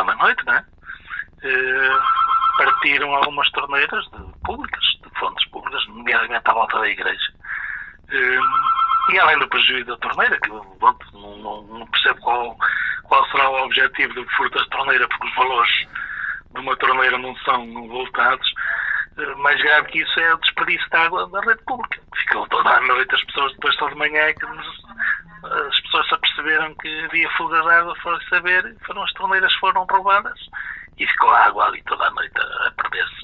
à noite, não é? Partiram algumas torneiras públicas, de fontes públicas, nomeadamente à volta da igreja. E além do prejuízo da torneira, que não percebo qual será o objetivo do furto da torneira, porque os valores de uma torneira não são voltados, mais grave que isso é o desperdício de água da rede pública. Ficou toda a noite, as pessoas depois só de manhã que as pessoas se aperceberam que havia fugas de água, foram saber, as torneiras foram roubadas e ficou a água ali toda a noite a perder-se.